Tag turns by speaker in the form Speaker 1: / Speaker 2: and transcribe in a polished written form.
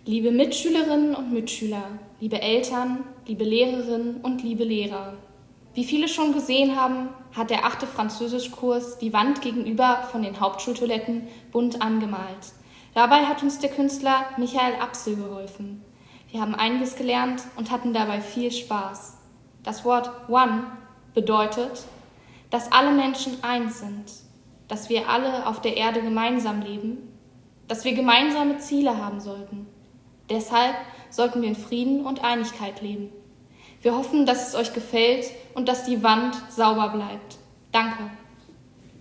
Speaker 1: Liebe Mitschülerinnen und Mitschüler, liebe Eltern, liebe Lehrerinnen und liebe Lehrer. Wie viele schon gesehen haben, hat der 8. Französischkurs die Wand gegenüber von den Hauptschultoiletten bunt angemalt. Dabei hat uns der Künstler Michael Apsel geholfen. Wir haben einiges gelernt und hatten dabei viel Spaß. Das Wort One bedeutet, dass alle Menschen eins sind, dass wir alle auf der Erde gemeinsam leben, dass wir gemeinsame Ziele haben sollten. Deshalb sollten wir in Frieden und Einigkeit leben. Wir hoffen, dass es euch gefällt und dass die Wand sauber bleibt. Danke.